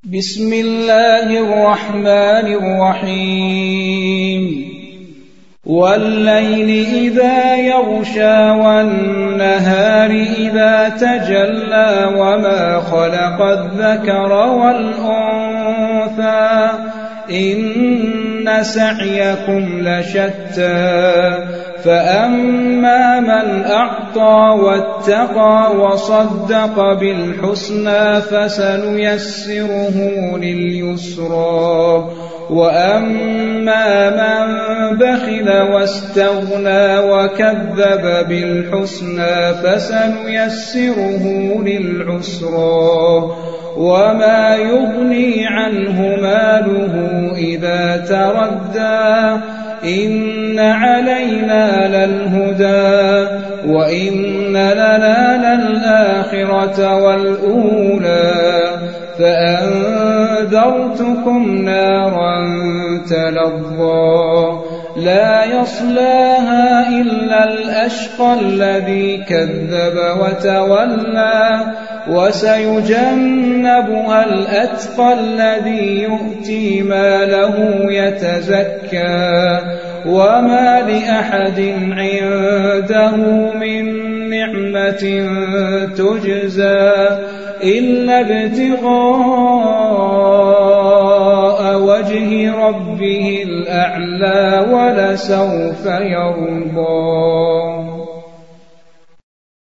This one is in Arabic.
بسم الله الرحمن الرحيم والليل إذا يغشى والنهار إذا تجلى وما خلق الذكر والأنثى إن سعيكم لشتى فأما من أعطى واتقى وصدق بالحسنى فسنيسره لليسرى وأما من بخل واستغنى وكذب بالحسنى فسنيسره للعسرى وما يغني عنه ماله إذا تردى إن علينا للهدى وإن لنا للآخرة والأولى فأنذرتكم نارا تلظى لا يصلاها إلا الأشقى الذي كذب وتولى وسيجنبها الأتقى الذي يؤتي ماله يتزكى وما لأحد عنده من نعمة تجزى إلا ابتغاء وجه ربه الأعلى ولسوف يرضى.